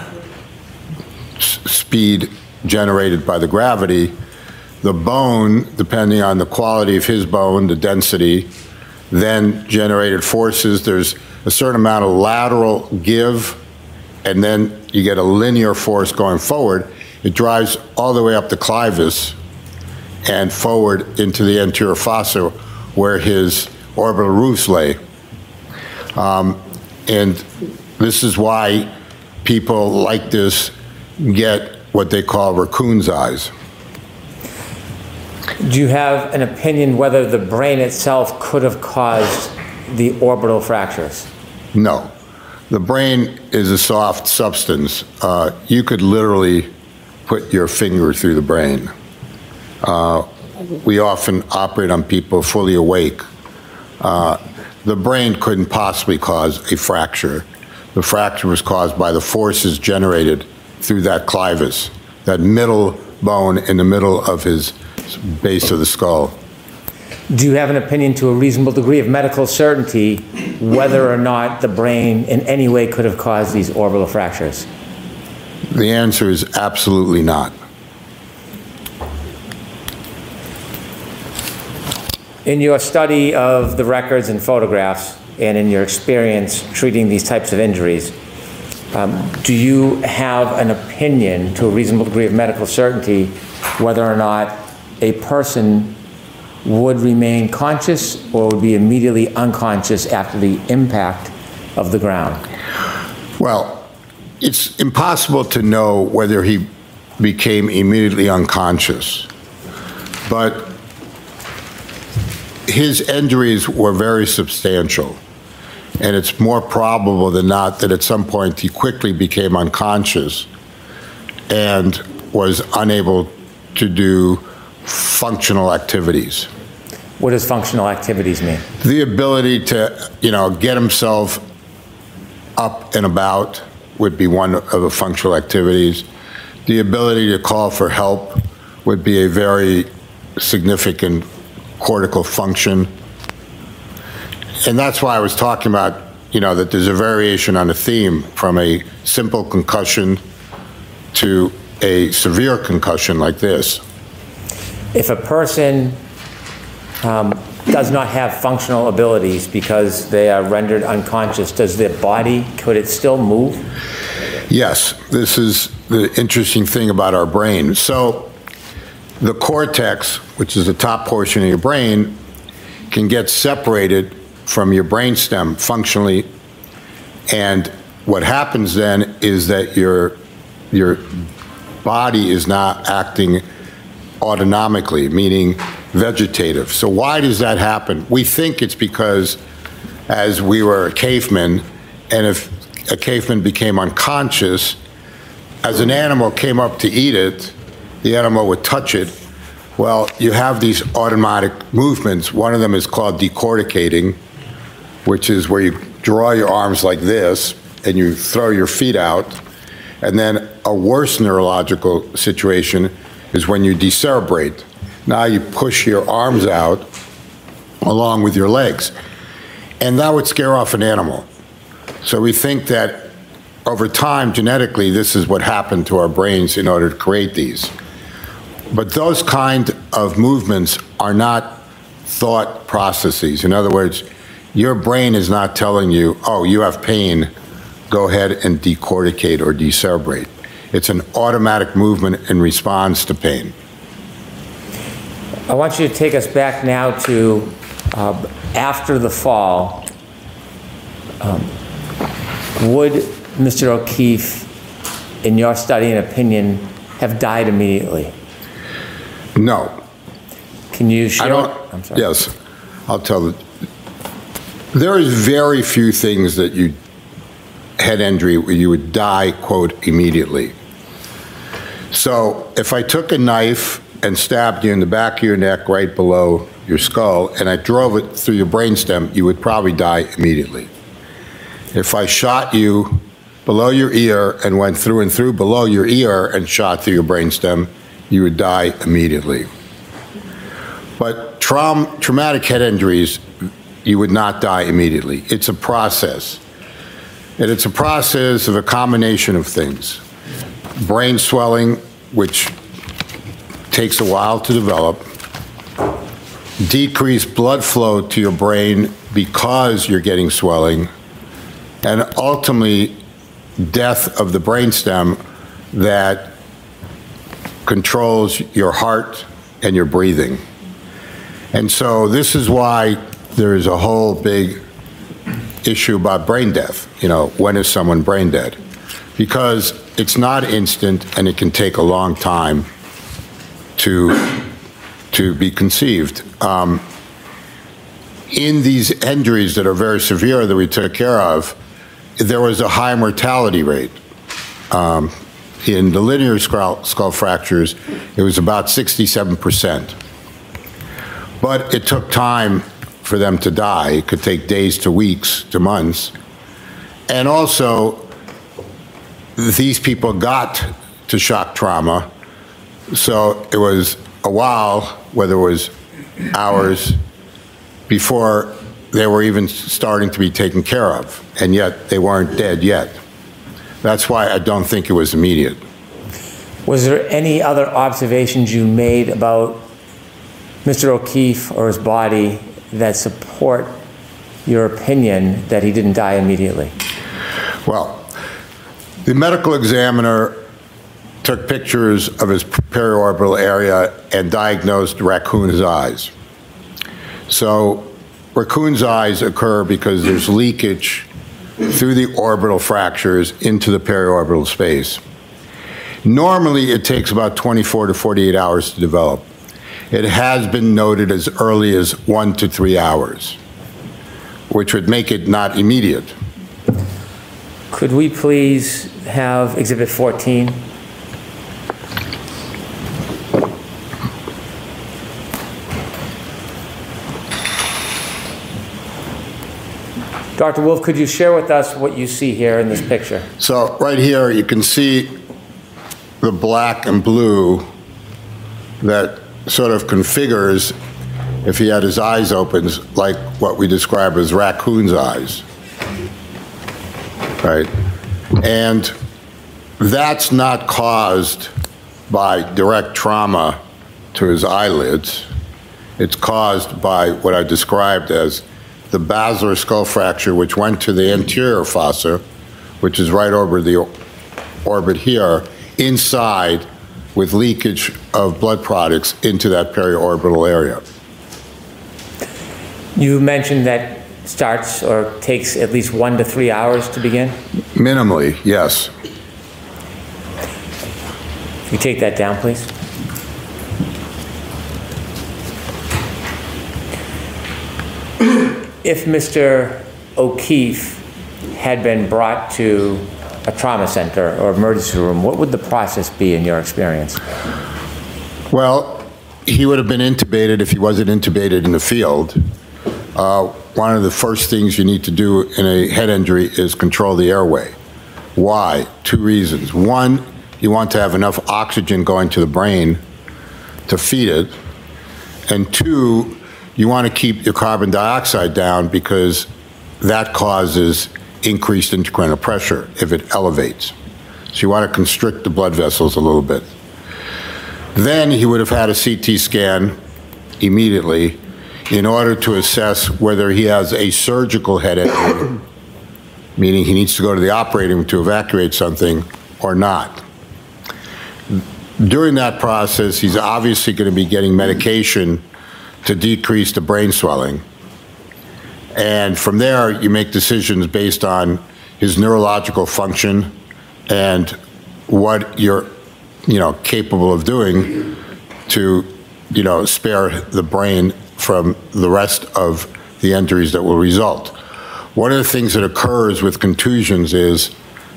S13: speed generated by the gravity. The bone, depending on the quality of his bone, the density, then generated forces. There's a certain amount of lateral give, and then you get a linear force going forward. It drives all the way up the clivus and forward into the anterior fossa where his orbital roofs lay. And this is why people like this get what they call raccoon's eyes.
S11: Do you have an opinion whether the brain itself could have caused the orbital fractures?
S13: No. The brain is a soft substance. You could literally put your finger through the brain. We often operate on people fully awake. The brain couldn't possibly cause a fracture. The fracture was caused by the forces generated through that clivus, that middle bone in the middle of his base of the skull.
S11: Do you have an opinion to a reasonable degree of medical certainty whether or not the brain in any way could have caused these orbital fractures?
S13: The answer is absolutely not.
S11: In your study of the records and photographs, and in your experience treating these types of injuries, do you have an opinion to a reasonable degree of medical certainty whether or not a person would remain conscious or would be immediately unconscious after the impact of the ground?
S13: Well, it's impossible to know whether he became immediately unconscious, but his injuries were very substantial, and it's more probable than not that at some point he quickly became unconscious and was unable to do functional activities.
S11: What does functional activities mean?
S13: The ability to, get himself up and about would be one of the functional activities. The ability to call for help would be a very significant cortical function. And that's why I was talking about, that there's a variation on the theme from a simple concussion to a severe concussion like this.
S11: If a person does not have functional abilities because they are rendered unconscious, does their body, could it still move?
S13: Yes, this is the interesting thing about our brain. So the cortex, which is the top portion of your brain, can get separated from your brainstem functionally, and what happens then is that your body is not acting autonomically, meaning vegetative. So why does that happen? We think it's because as we were a caveman, and if a caveman became unconscious, as an animal came up to eat it, the animal would touch it. Well, you have these automatic movements. One of them is called decorticating, which is where you draw your arms like this and you throw your feet out. And then a worse neurological situation is when you decerebrate. Now you push your arms out along with your legs. And that would scare off an animal. So we think that over time, genetically, this is what happened to our brains in order to create these. But those kind of movements are not thought processes. In other words, your brain is not telling you, oh, you have pain, go ahead and decorticate or decerebrate. It's an automatic movement in response to pain.
S11: I want you to take us back now to after the fall. Would Mr. O'Keefe, in your study and opinion, have died immediately?
S13: No.
S11: Can you share?
S13: I'm sorry. Yes, I'll tell it. There is very few things that head injury where you would die, quote, immediately. So if I took a knife and stabbed you in the back of your neck right below your skull and I drove it through your brainstem, you would probably die immediately. If I shot you below your ear and went through and through below your ear and shot through your brainstem, you would die immediately. But traumatic head injuries, you would not die immediately. It's a process. And it's a process of a combination of things. Brain swelling, which takes a while to develop. Decreased blood flow to your brain because you're getting swelling. And ultimately, death of the brainstem that controls your heart and your breathing. And so this is why there is a whole big issue about brain death. You know, when is someone brain dead? Because it's not instant and it can take a long time to be conceived. In these injuries that are very severe that we took care of, there was a high mortality rate. In the linear skull fractures, it was about 67%. But it took time for them to die. It could take days to weeks to months. And also, these people got to shock trauma, so it was a while, whether it was hours, before they were even starting to be taken care of, and yet they weren't dead yet. That's why I don't think it was immediate.
S11: Was there any other observations you made about Mr. O'Keefe or his body that support your opinion that he didn't die immediately?
S13: Well, the medical examiner took pictures of his periorbital area and diagnosed raccoon's eyes. So raccoon's eyes occur because there's leakage through the orbital fractures into the periorbital space. Normally, it takes about 24 to 48 hours to develop. It has been noted as early as 1 to 3 hours, which would make it not immediate.
S11: Could we please have Exhibit 14? Dr. Wolf, could you share with us what you see here in this picture?
S13: So right here, you can see the black and blue that sort of configures, if he had his eyes open, like what we describe as raccoon's eyes, right? And that's not caused by direct trauma to his eyelids. It's caused by what I described as the basilar skull fracture, which went to the anterior fossa, which is right over the orbit here, inside, with leakage of blood products into that periorbital area.
S11: You mentioned that starts or takes at least 1 to 3 hours to begin?
S13: Minimally, yes.
S11: Can you take that down, please? If Mr. O'Keefe had been brought to a trauma center or emergency room, what would the process be in your experience?
S13: Well, he would have been intubated if he wasn't intubated in the field. One of the first things you need to do in a head injury is control the airway. Why? 2 reasons. One, you want to have enough oxygen going to the brain to feed it. And 2, you want to keep your carbon dioxide down because that causes increased intracranial pressure if it elevates. So you want to constrict the blood vessels a little bit. Then he would have had a CT scan immediately in order to assess whether he has a surgical head injury, meaning he needs to go to the operating room to evacuate something, or not. during that process, he's obviously going to be getting medication to decrease the brain swelling. And from there, you make decisions based on his neurological function and what you're, capable of doing to, spare the brain from the rest of the injuries that will result. One of the things that occurs with contusions is,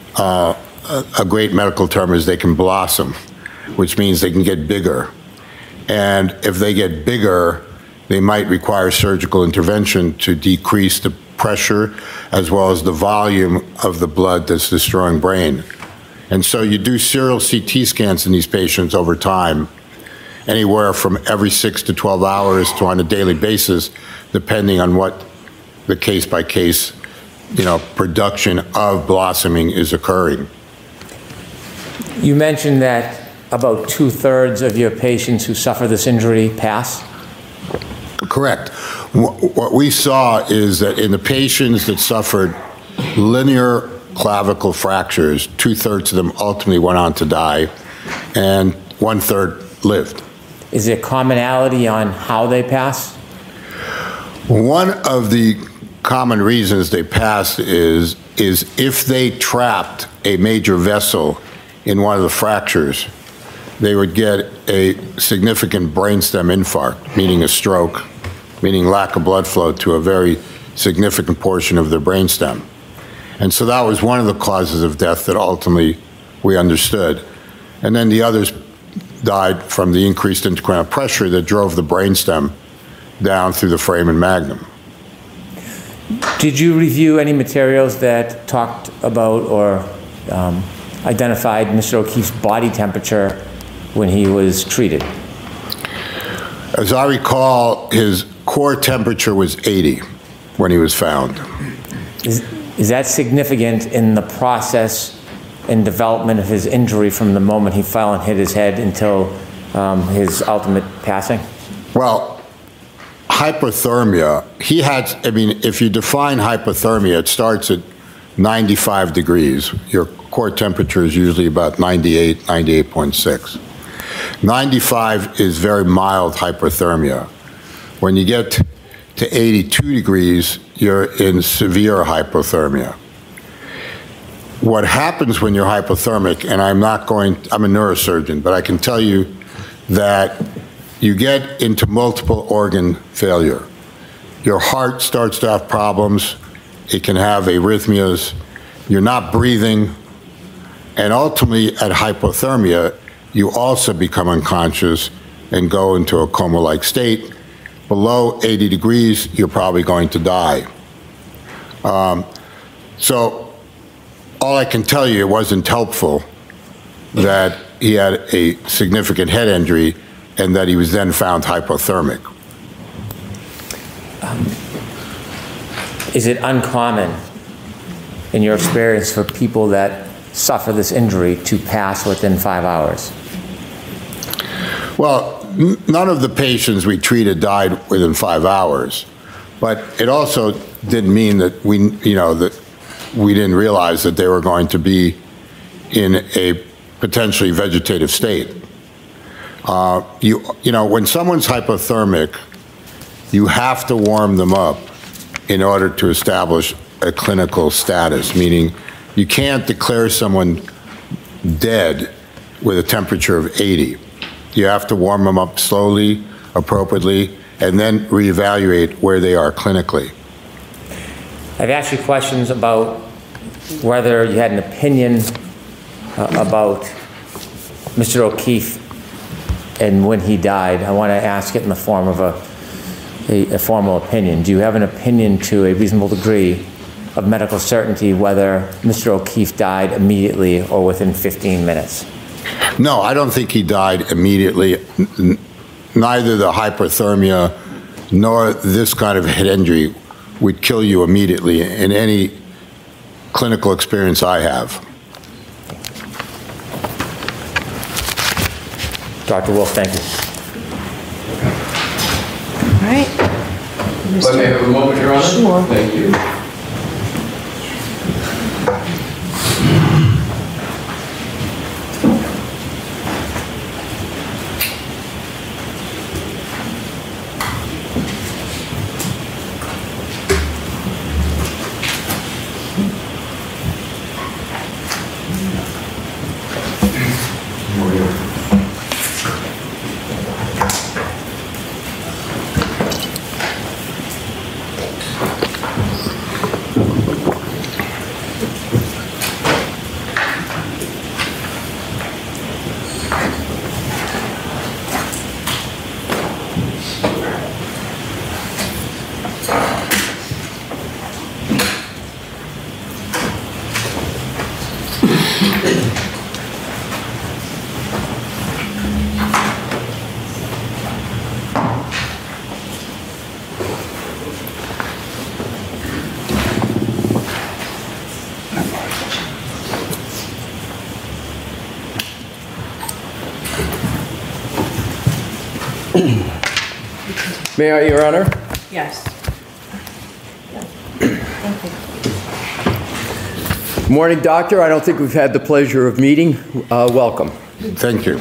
S13: a great medical term is they can blossom, which means they can get bigger. And if they get bigger, they might require surgical intervention to decrease the pressure as well as the volume of the blood that's destroying brain. And so you do serial CT scans in these patients over time, anywhere from every 6 to 12 hours to on a daily basis, depending on what the case-by-case, production of blossoming is occurring.
S11: You mentioned that about 2/3 of your patients who suffer this injury pass?
S13: Correct. What we saw is that in the patients that suffered linear clavicle fractures, 2/3 of them ultimately went on to die, and 1/3 lived.
S11: Is there commonality on how they pass?
S13: One of the common reasons they passed is if they trapped a major vessel in one of the fractures, they would get a significant brainstem infarct, meaning a stroke, meaning lack of blood flow to a very significant portion of their brainstem. And so that was one of the causes of death that ultimately we understood. And then the others died from the increased intracranial pressure that drove the brainstem down through the foramen magnum.
S11: Did you review any materials that talked about or identified Mr. O'Keefe's body temperature when he was treated?
S13: As I recall, his core temperature was 80 when he was found.
S11: Is that significant in the process and development of his injury from the moment he fell and hit his head until his ultimate passing?
S13: Well, hypothermia, if you define hypothermia, it starts at 95 degrees. Your core temperature is usually about 98, 98.6. 95 is very mild hypothermia. When you get to 82 degrees, you're in severe hypothermia. What happens when you're hypothermic, and I'm a neurosurgeon, but I can tell you that you get into multiple organ failure. Your heart starts to have problems. It can have arrhythmias. You're not breathing. And ultimately, at hypothermia, you also become unconscious and go into a coma-like state. Below 80 degrees, you're probably going to die. So all I can tell you, it wasn't helpful that he had a significant head injury and that he was then found hypothermic.
S11: Is it uncommon, in your experience, for people that suffer this injury to pass within 5 hours?
S13: Well, none of the patients we treated died within 5 hours, but it also didn't mean that we didn't realize that they were going to be in a potentially vegetative state. When someone's hypothermic, you have to warm them up in order to establish a clinical status, meaning you can't declare someone dead with a temperature of 80. You have to warm them up slowly, appropriately, and then reevaluate where they are clinically.
S11: I've asked you questions about whether you had an opinion about Mr. O'Keefe and when he died. I want to ask it in the form of a formal opinion. Do you have an opinion to a reasonable degree of medical certainty whether Mr. O'Keefe died immediately or within 15 minutes?
S13: No, I don't think he died immediately. Neither the hypothermia nor this kind of head injury would kill you immediately in any clinical experience I have.
S11: Dr. Wolf, thank you.
S8: All right.
S10: Let me have a moment, Your Honor.
S8: Sure.
S10: Thank you.
S15: May I, Your Honor?
S8: Yes.
S15: Morning, Doctor. I don't think we've had the pleasure of meeting. Welcome.
S13: Thank you.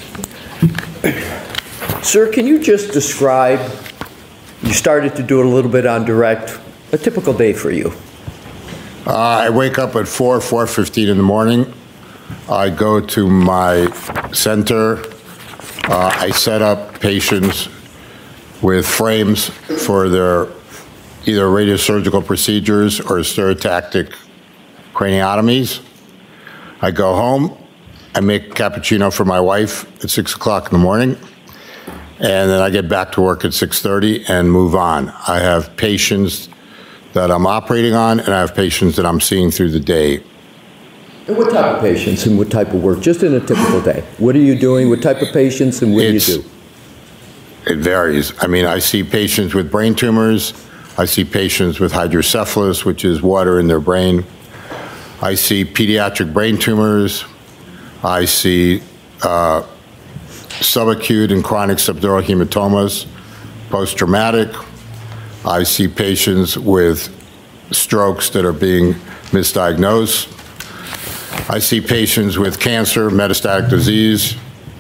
S15: Sir, can you just describe, you started to do it a little bit on direct, a typical day for you?
S13: I wake up at 4:15 in the morning. I go to my center. I set up patients with frames for their either radiosurgical procedures or stereotactic craniotomies. I go home. I make cappuccino for my wife at 6 o'clock in the morning, and then I get back to work at 6:30 and move on. I have patients that I'm operating on, and I have patients that I'm seeing through the day.
S15: And what type of patients and what type of work? Just in a typical day. What are you doing? What type of patients and what do you do?
S13: It varies. I mean, I see patients with brain tumors. I see patients with hydrocephalus, which is water in their brain. I see pediatric brain tumors. I see subacute and chronic subdural hematomas, post-traumatic. I see patients with strokes that are being misdiagnosed. I see patients with cancer, metastatic disease.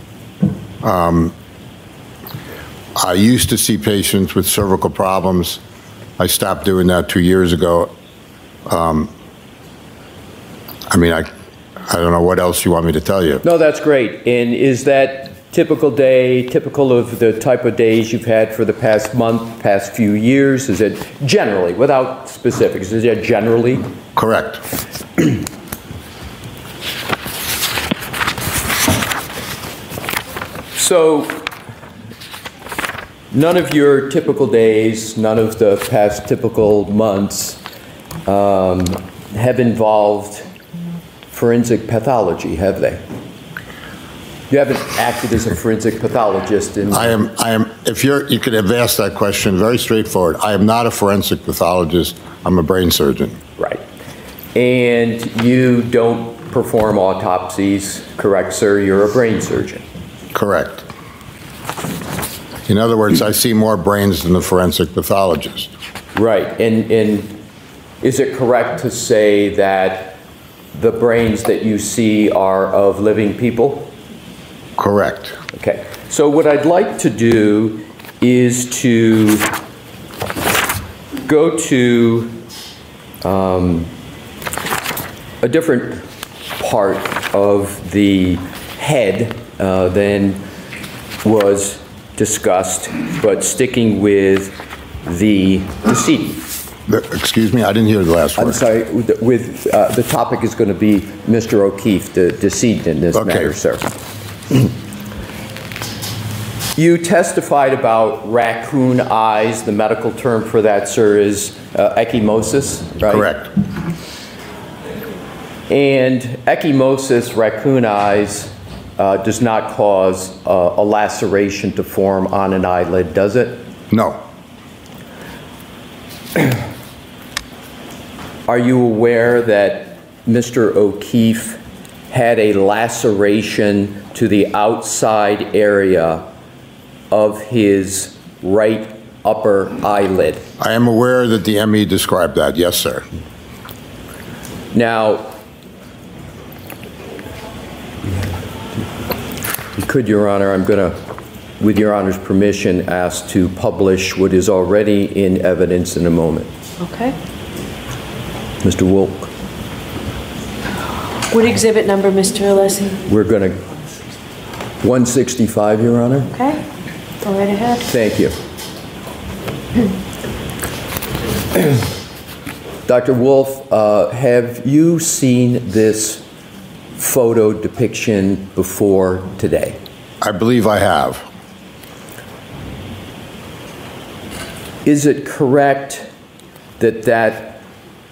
S13: I used to see patients with cervical problems. I stopped doing that 2 years ago. I mean, I don't know what else you want me to tell you.
S15: No, that's great. And is that typical day, typical of the type of days you've had for the past month, past few years? Is it generally, without specifics, is it generally?
S13: Correct.
S15: So, none of your typical days, none of the past typical months have involved forensic pathology, have they? You haven't acted as a forensic pathologist in...
S13: I am, if you could have asked that question, very straightforward. I am not a forensic pathologist. I'm a brain surgeon.
S15: Right. And you don't perform autopsies, correct, sir? You're a brain surgeon.
S13: Correct. In other words, I see more brains than the forensic pathologist.
S15: Right. And is it correct to say that the brains that you see are of living people?
S13: Correct.
S15: Okay. So what I'd like to do is to go to a different part of the head than was discussed, but sticking with the decedent.
S13: Excuse me, I didn't hear the last word.
S15: I'm sorry, the topic is going to be Mr. O'Keefe, the decedent in this matter, sir. You testified about raccoon eyes. The medical term for that, sir, is ecchymosis, right?
S13: Correct.
S15: And ecchymosis, raccoon eyes, does not cause a laceration to form on an eyelid, does it?
S13: No.
S15: Are you aware that Mr. O'Keefe had a laceration to the outside area of his right upper eyelid?
S13: I am aware that the ME described that, yes, sir.
S15: Now, could, Your Honor, I'm going to, with Your Honor's permission, ask to publish what is already in evidence in a moment.
S8: Okay.
S15: Mr. Wolk.
S8: What exhibit number, Mr. Alessi?
S15: We're going to 165, Your Honor.
S8: Okay, go right ahead.
S15: Thank you. Dr. Wolf, have you seen this photo depiction before today?
S13: I believe I have.
S15: Is it correct that that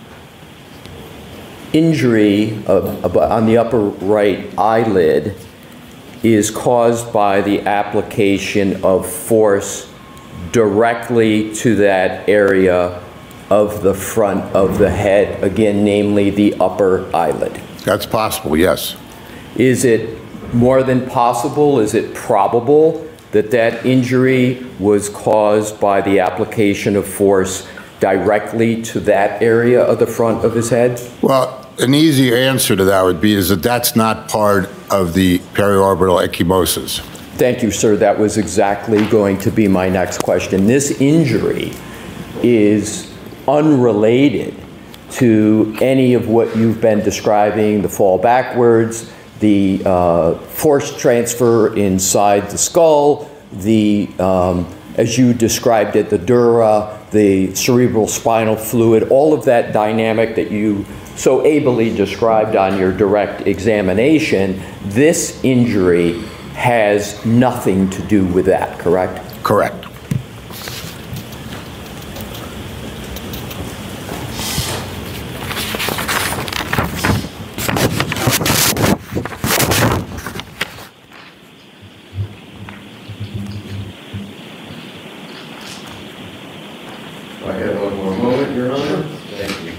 S15: injury on the upper right eyelid is caused by the application of force directly to that area of the front of the head, again, namely the upper eyelid?
S13: That's possible, yes.
S15: Is it more than possible? Is it probable that that injury was caused by the application of force directly to that area of the front of his head?
S13: Well, an easy answer to that would be is that that's not part of the periorbital ecchymosis.
S15: Thank you, sir. That was exactly going to be my next question. This injury is unrelated to any of what you've been describing, the fall backwards, the force transfer inside the skull, the, as you described it, the dura, the cerebral spinal fluid, all of that dynamic that you so ably described on your direct examination. This injury has nothing to do with that, correct?
S13: Correct.
S10: I have one more moment, Your Honor. Thank you.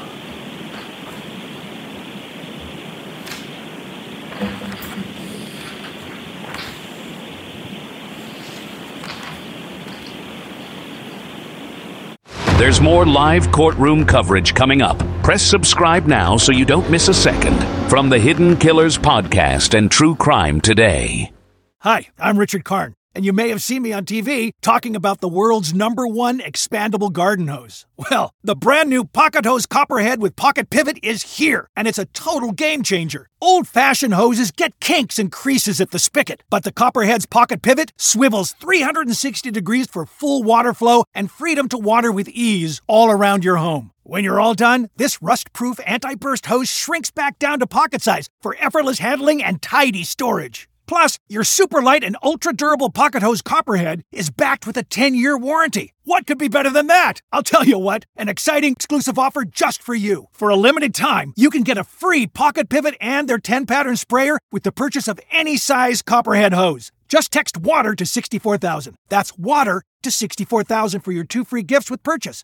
S6: There's more live courtroom coverage coming up. Press subscribe now so you don't miss a second. From the Hidden Killers Podcast and True Crime Today.
S2: Hi, I'm Richard Karn, and you may have seen me on TV talking about the world's #1 expandable garden hose. Well, the brand new Pocket Hose Copperhead with Pocket Pivot is here, and it's a total game changer. Old-fashioned hoses get kinks and creases at the spigot, but the Copperhead's Pocket Pivot swivels 360 degrees for full water flow and freedom to water with ease all around your home. When you're all done, this rust-proof anti-burst hose shrinks back down to pocket size for effortless handling and tidy storage. Plus, your super light and ultra-durable Pocket Hose Copperhead is backed with a 10-year warranty. What could be better than that? I'll tell you what, an exciting exclusive offer just for you. For a limited time, you can get a free Pocket Pivot and their 10-pattern sprayer with the purchase of any size Copperhead hose. Just text WATER to 64,000. That's WATER to 64,000 for your 2 free gifts with purchase.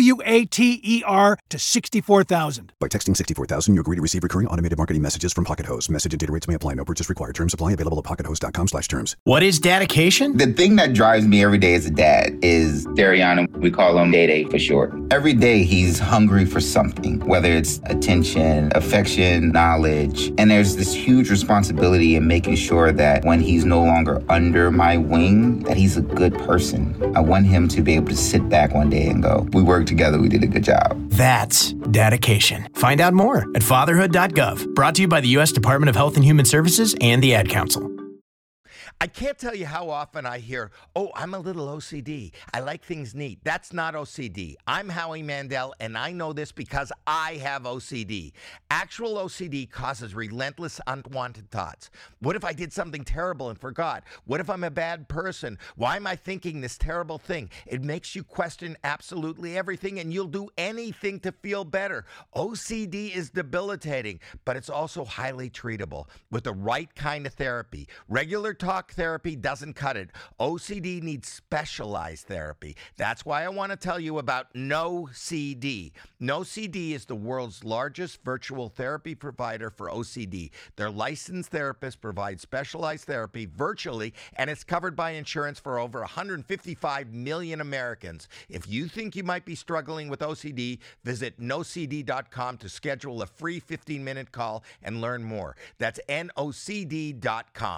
S2: WATER to 64,000.
S3: By texting 64,000, you agree to receive recurring automated marketing messages from Pocket Hose. Message and data rates may apply. No purchase required. Terms apply. Available at pockethose.com/terms.
S4: What is dedication?
S5: The thing that drives me every day as a dad is Dariana. We call him Day for short. Every day he's hungry for something, whether it's attention, affection, knowledge. And there's this huge responsibility in making sure that when he's no longer under my wing, that he's a good person. I want him to be able to sit back one day and go, we worked together, we did a good job.
S4: That's dedication. Find out more at fatherhood.gov. Brought to you by the U.S. Department of Health and Human Services and the Ad Council.
S16: I can't tell you how often I hear, oh, I'm a little OCD. I like things neat. That's not OCD. I'm Howie Mandel, and I know this because I have OCD. Actual OCD causes relentless unwanted thoughts. What if I did something terrible and forgot? What if I'm a bad person? Why am I thinking this terrible thing? It makes you question absolutely everything, and you'll do anything to feel better. OCD is debilitating, but it's also highly treatable with the right kind of therapy. Regular talk therapy doesn't cut it. OCD needs specialized therapy. That's why I want to tell you about NoCD. NoCD is the world's largest virtual therapy provider for OCD. Their licensed therapists provide specialized therapy virtually, and it's covered by insurance for over 155 million Americans. If you think you might be struggling with OCD, visit nocd.com to schedule a free 15-minute call and learn more. That's NOCD.com.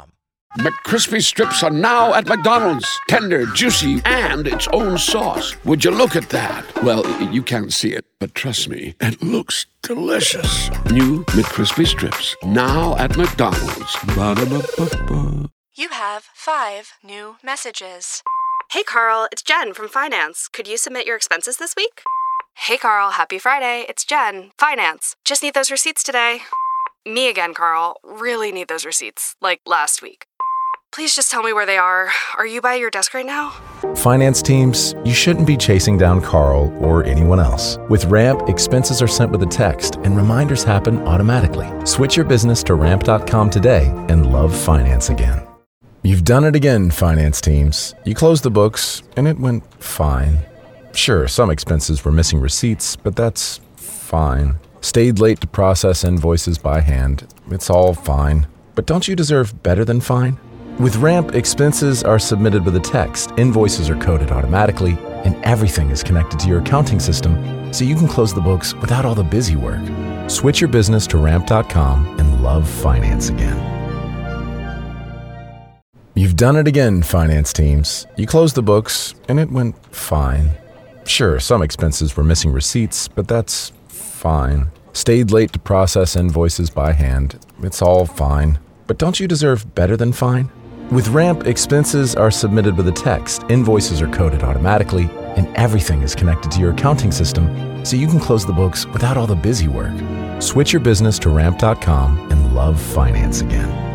S17: McCrispy strips are now at McDonald's. Tender, juicy, and its own sauce. Would you look at that? Well, you can't see it, but trust me, it looks delicious. New McCrispy strips, now at McDonald's. Ba-da-ba-ba-ba.
S18: You have 5 new messages. Hey Carl, it's Jen from Finance. Could you submit your expenses this week? Hey Carl, happy Friday. It's Jen, Finance. Just need those receipts today. Me again, Carl. Really need those receipts, like last week. Please just tell me where they are. Are you by your desk right now?
S19: Finance teams, you shouldn't be chasing down Carl or anyone else. With Ramp, expenses are sent with a text and reminders happen automatically. Switch your business to ramp.com today and love finance again. You've done it again, finance teams. You closed the books and it went fine. Sure, some expenses were missing receipts, but that's fine. Stayed late to process invoices by hand. It's all fine. But don't you deserve better than fine? With Ramp, expenses are submitted with a text, invoices are coded automatically, and everything is connected to your accounting system, so you can close the books without all the busy work. Switch your business to ramp.com and love finance again. You've done it again, finance teams. You closed the books, and it went fine. Sure, some expenses were missing receipts, but that's fine. Stayed late to process invoices by hand. It's all fine. But don't you deserve better than fine? With Ramp, expenses are submitted with a text, invoices are coded automatically, and everything is connected to your accounting system, so you can close the books without all the busy work. Switch your business to ramp.com and love finance again.